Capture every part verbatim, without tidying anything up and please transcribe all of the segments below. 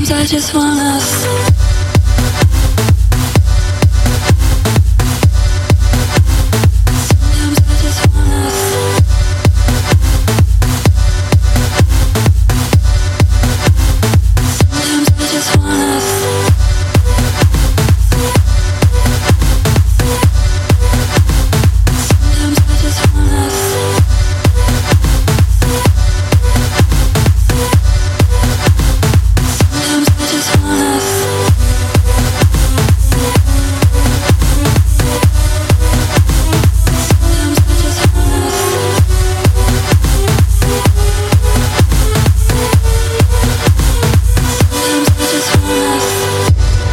I just wanna sleep. Sometimes I just wanna sleep. Sometimes I just wanna sleep. Sometimes I just wanna sleep. Sometimes I just wanna sleep. Sometimes I just wanna sleep. Sometimes I just wanna sleep.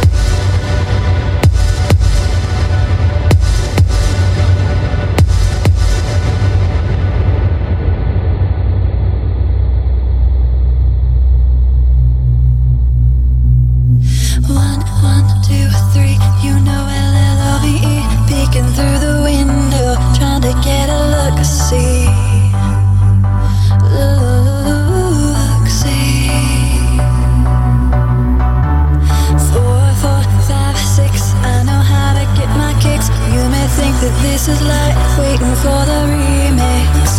One, one, two, three, you know L L O V E. Peeking through the window, trying to get a look, see. Look, see. Four, four, five, six, I know how to get my kicks. You may think that this is like waiting for the remix.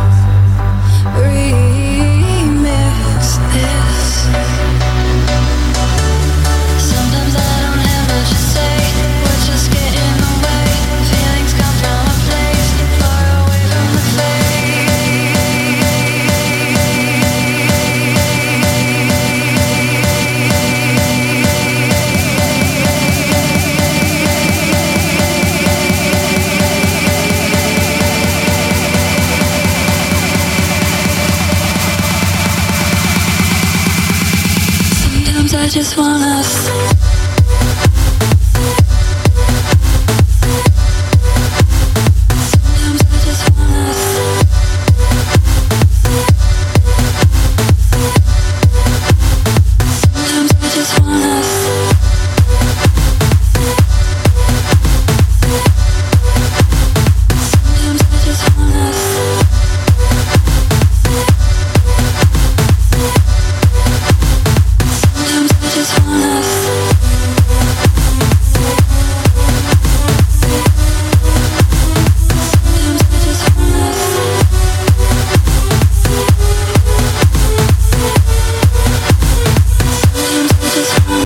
Remix this. Sometimes I don't have much to say, words just get in the way. Feelings come from a place far away from the Sometimes I just wanna sleep.